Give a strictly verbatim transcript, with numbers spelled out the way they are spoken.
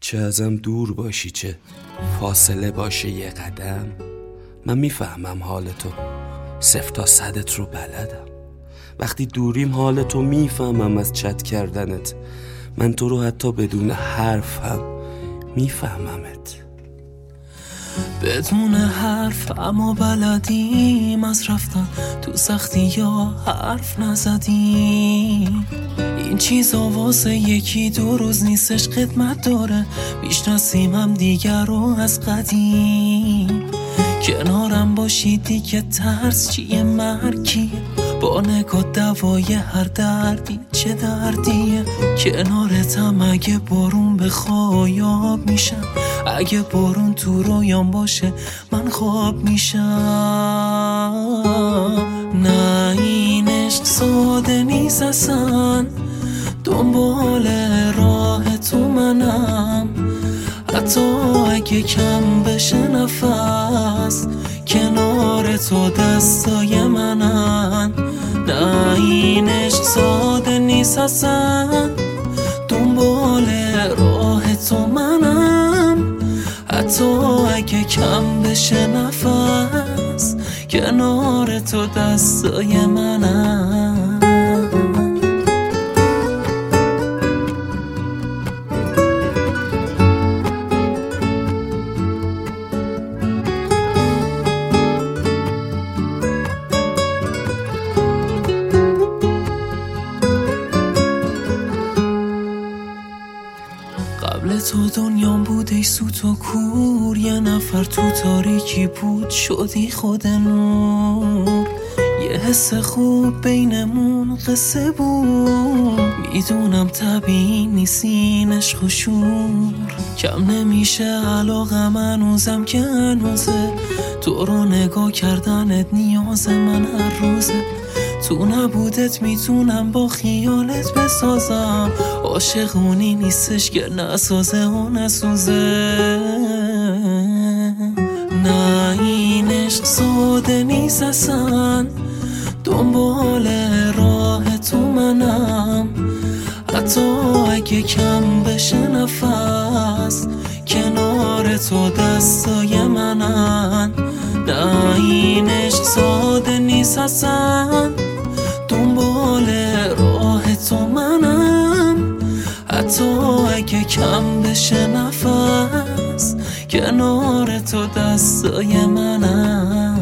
چه ازم دور باشی، چه فاصله باشه یه قدم، من میفهمم حال تو، صفر تا صدت رو بلدم. وقتی دوریم حال تو میفهمم از چت کردنت، من تو رو حتی بدون حرف هم میفهممت. بدون حرف اما بلدیم از رفتن تو سختی یا حرف نزدیم. این چیزا واسه یکی دو روز نیستش، خدمت داره میشناسیم هم دیگر رو از قدیم. کنارم باشی دیگه ترس چیه، مرگیه با نگاه دوای هر دردی چه دردیه. کنارتم اگه بارون بخوای آب میشم، اگه بارون تو رویام باشه من خواب میشم. نه این عشق ساده نیست اصلا، دنبال راه تو منم، حتی اگه کم بشه نفس کنار تو دستای منن. نه این عشق ساده نیست اصلا، دنبال راه تو منم، حتی اگه کم بشه نفس کنار تو دستای منن. قبل تو دنیام بود ای سوت و کور، یه نفر تو تاریکی بود شدی خود نور. یه حس خوب بینمون قصه بود، میدونم طبیعی نیست این عشق و شور. کم نمیشه علاقم هنوزم که هنوزه، تو رو نگاه کردنت نیاز من هر روزه. تو نبودت میتونم با خیالت بسازم، عاشقونی نیستش که نسازه و نسوزه. نه این عشق ساده نیست اصلا، دنبال راه تو منم، حتی اگه کم بشه نفس کنار تو دستای منن. نه این عشق ساده نیست اصلا، دنبال راه تو منم، حتی اگه کم بشه نفس کنار تو دستای منم.